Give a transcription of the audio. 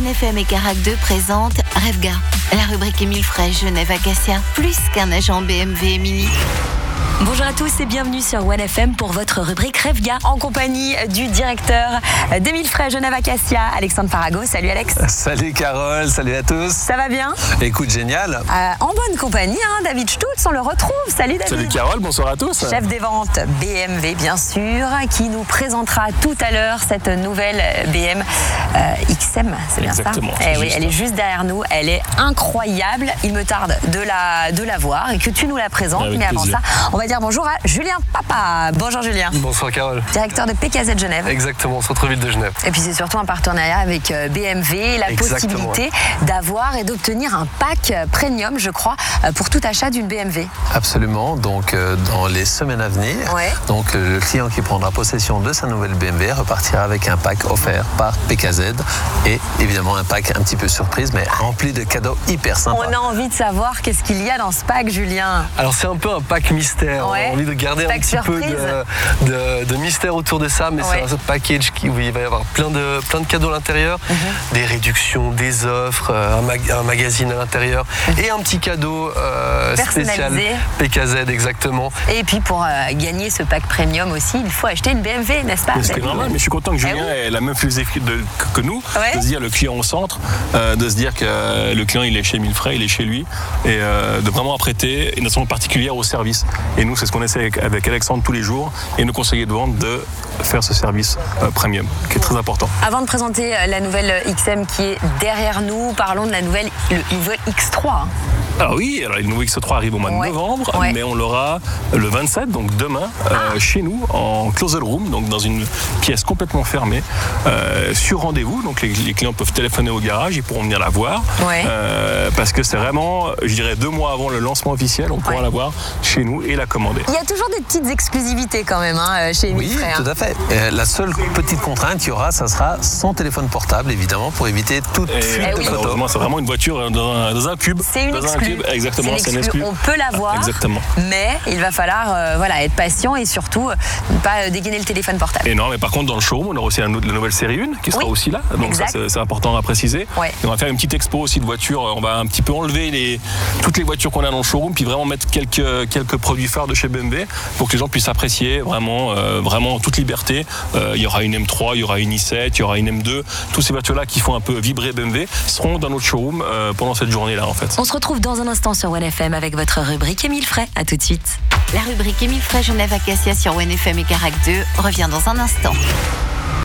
OneFM et Carac 2 présente Revga, la rubrique Émile Frey, Genève Acacia, plus qu'un agent BMW et Mini. Bonjour à tous et bienvenue sur OneFM pour votre rubrique Revga en compagnie du directeur d'Émile Frey Genève Acacia, Alexandre Farago. Salut Alex. Salut Carole, salut à tous. Ça va bien? Écoute, génial. En bonne compagnie, David Stutz, on le retrouve. Salut David. Salut Carole, bonsoir à tous. Chef des ventes BMW bien sûr, qui nous présentera tout à l'heure cette nouvelle BM XM, c'est bien Exactement, ça? Oui, elle est juste derrière nous, elle est incroyable. Il me tarde de la voir et que tu nous la présentes. Avec mais avant plaisir. ça, on va dire bonjour à Julien Papa. Bonjour Julien. Bonsoir Carole. Directeur de PKZ Genève. Exactement, centre-ville de Genève. Et puis c'est surtout un partenariat avec BMW, la Exactement. possibilité d'avoir et d'obtenir un pack premium, je crois, pour tout achat d'une BMW. Absolument, donc dans les semaines à venir, donc, le client qui prendra possession de sa nouvelle BMW repartira avec un pack offert par PKZ et évidemment un pack un petit peu surprise mais rempli de cadeaux hyper sympas. On a envie de savoir qu'est-ce qu'il y a dans ce pack, Julien. Alors c'est un peu un pack mystère, Ouais. on a envie de garder Pack un petit peu de mystère autour de ça, mais c'est un package où il va y avoir plein de cadeaux à l'intérieur, des réductions, des offres, un magazine à l'intérieur et un petit cadeau spécial PKZ exactement. Et puis pour gagner ce pack premium aussi, il faut acheter une BMW, n'est-ce pas? C'est normal, mais je suis content que Julien ait la même philosophie que nous, de se dire le client au centre, de se dire que le client il est chez Émile Frey, il est chez lui, et de vraiment apprêter une attention particulière au service. Et nous, c'est ce qu'on essaie avec Alexandre tous les jours et nos conseillers de vente de faire ce service premium, qui est très important. Avant de présenter la nouvelle XM qui est derrière nous, parlons de la nouvelle X3. Alors oui, alors le nouveau X3 arrive au mois de novembre, mais on l'aura le 27, donc demain, chez nous, en closed room, donc dans une pièce complètement fermée, sur rendez-vous. Donc les clients peuvent téléphoner au garage, ils pourront venir la voir, parce que c'est vraiment, je dirais, 2 mois avant le lancement officiel, on pourra la voir chez nous et la commander. Il y a toujours des petites exclusivités quand même chez Émile Frey. Oui, tout à fait. La seule petite contrainte qu'il y aura, ça sera sans téléphone portable, évidemment, pour éviter toute fuite de photos. C'est vraiment une voiture dans un cube. C'est une exclue. Exactement, c'est une exclue. On peut la voir, mais il va falloir être patient et surtout ne pas dégainer le téléphone portable. Et non, mais par contre, dans le showroom, on aura aussi la nouvelle série 1 qui sera aussi là. Donc ça, c'est important à préciser. Et on va faire une petite expo aussi de voitures. On va un petit peu enlever toutes les voitures qu'on a dans le showroom, puis vraiment mettre quelques produits phares de chez BMW pour que les gens puissent apprécier vraiment en toute liberté. Il y aura une M3, il y aura une i7, il y aura une M2. Toutes ces voitures-là qui font un peu vibrer BMW seront dans notre showroom pendant cette journée-là, en fait. On se retrouve dans un instant sur OneFM avec votre rubrique Émile Frey. À tout de suite. La rubrique Émile Frey, Genève Acacia sur OneFM et Carac 2 revient dans un instant.